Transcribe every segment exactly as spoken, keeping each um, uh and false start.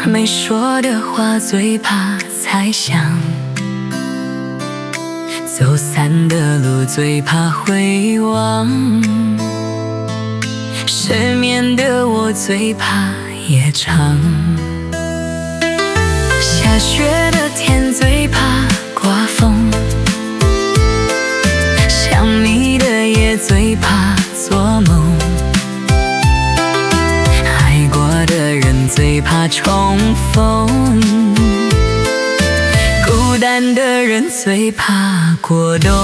没说的话最怕猜想，走散的路最怕回望，失眠的我最怕夜长，下雪的天最怕刮风，想你的夜最怕做梦，爱过的人最怕重逢，孤单的人最怕过冬。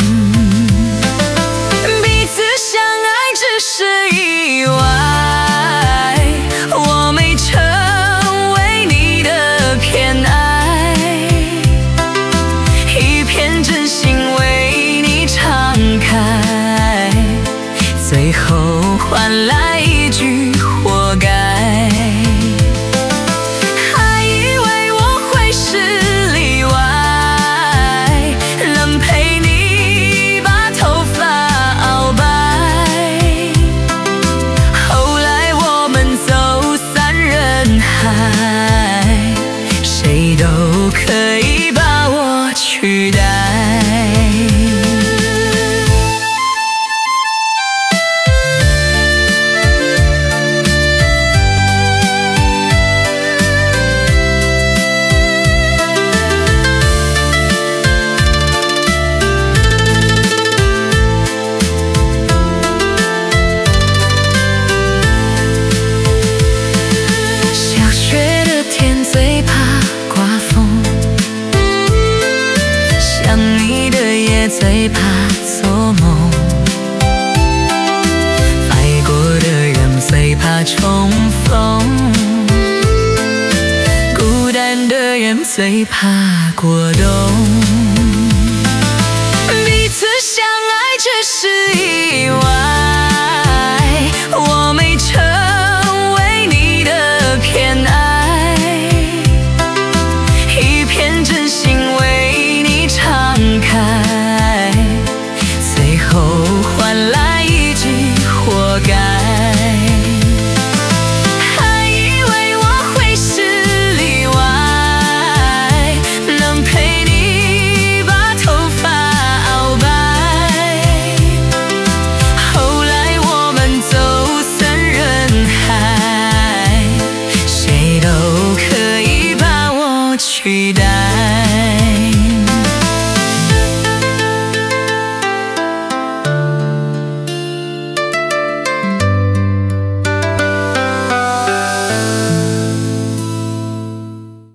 彼此相爱只是意外，我没成为你的偏爱，一片真心为你敞开，最后换来一句活该。还以为我会是例外，能陪你把头发熬白，后来我们走散人海，谁都可以把我取代。最怕做梦，爱过的人最怕重逢，孤单的人最怕过冬。彼此相爱只是意外，我没成为你的偏爱，一片真心为你敞开，最后换来一句活该。还以为我会是例外，能陪你把头发熬白，后来我们走散人海，谁都可以把我取代。